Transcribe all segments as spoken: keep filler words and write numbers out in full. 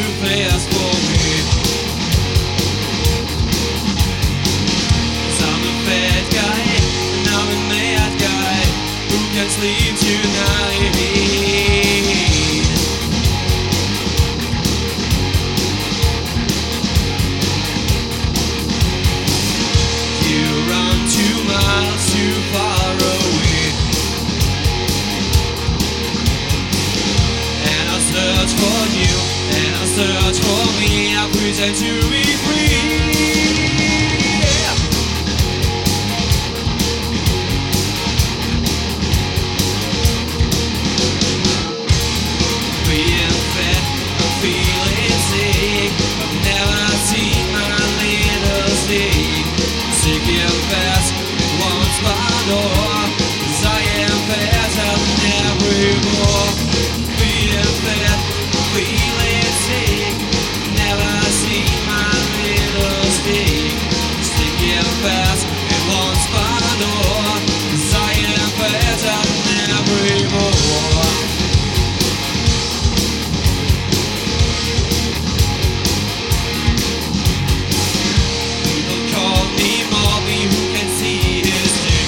too fast for me. 'Cause I'm a bad guy, and I'm a mad guy who can sleep tonight. You run two miles too far away, and I search for you, and I search for me. I pretend to be free. Yeah. Being fat, I'm feeling sick. I've never seen my little stick. Sick and fast, it wants my door. 'Cause I am fatter than evermore. Being fat, I'm feeling sick. Never seen my little stick. Sick and fast, it wants my door. 'Cause I am fatter than evermore. People call me Bobby, who can see his dick.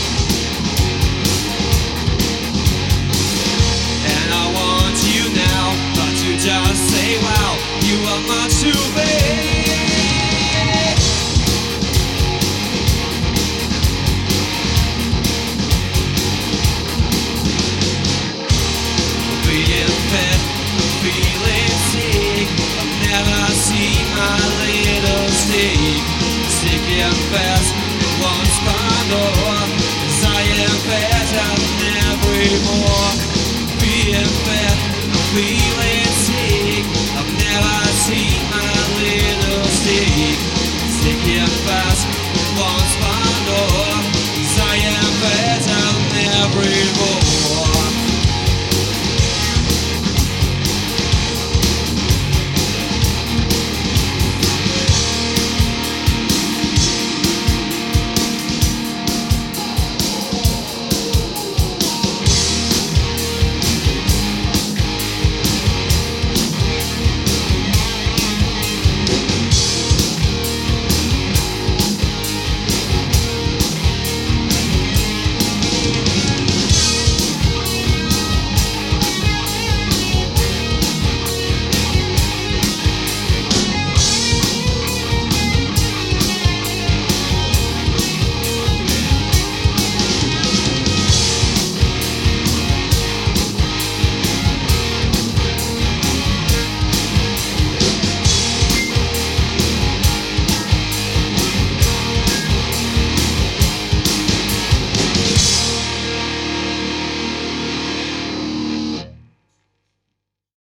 And I want you now, but you just say, wow, you are much too big. Being fat, feeling sick. I've never seen my little stick. Sick and fast, it wants my door. 'Cause I am fatter than evermore. Being fat, I'm feeling